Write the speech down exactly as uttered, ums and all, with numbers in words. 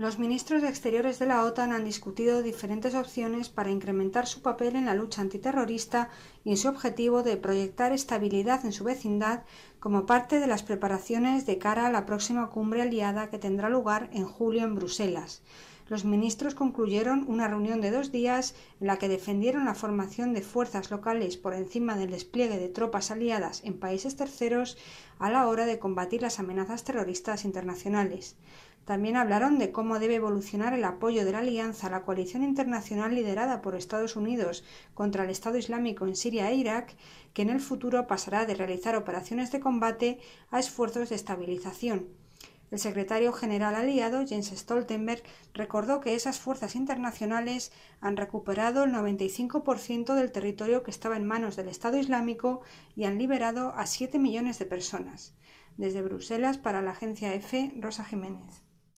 Los ministros de Exteriores de la OTAN han discutido diferentes opciones para incrementar su papel en la lucha antiterrorista y en su objetivo de proyectar estabilidad en su vecindad como parte de las preparaciones de cara a la próxima cumbre aliada que tendrá lugar en julio en Bruselas. Los ministros concluyeron una reunión de dos días en la que defendieron la formación de fuerzas locales por encima del despliegue de tropas aliadas en países terceros a la hora de combatir las amenazas terroristas internacionales. También hablaron de cómo debe evolucionar el apoyo de la Alianza a la coalición internacional liderada por Estados Unidos contra el Estado Islámico en Siria e Irak, que en el futuro pasará de realizar operaciones de combate a esfuerzos de estabilización. El secretario general aliado, Jens Stoltenberg, recordó que esas fuerzas internacionales han recuperado el noventa y cinco por ciento del territorio que estaba en manos del Estado Islámico y han liberado a siete millones de personas. Desde Bruselas, para la agencia EFE, Rosa Jiménez.